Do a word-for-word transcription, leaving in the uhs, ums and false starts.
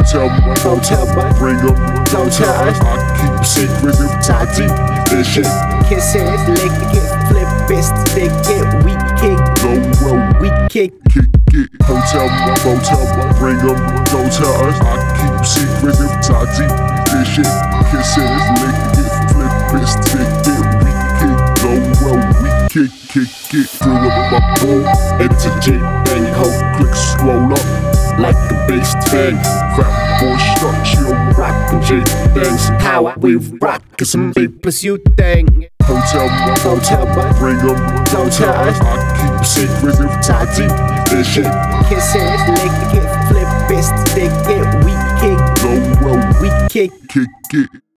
tell me, Don't tell me, bring them, don't tell us. I keep secrets if Tie deep, this shit kisses, lick it, flip it, stick it, we kick, go well. we kick. Kick it, hotel, motel, bring them, don't tell us. I keep secrets if tie deep this shit. Kisses, lick it, flip it, stick it, we kick, go well. We kick, kick it, fill up my bowl. Enter J bang, hoe clicks scroll up like a bass bang. Fat boy stuck, chill, rockin' J bangs. How I we rock is some papers you think. Hotel, Don't tell me, bring them, don't tell us. I keep secrets if tie deep this shit. Kisses, lick it, flip it, stick it, we kick, Go well, we kick. kick it.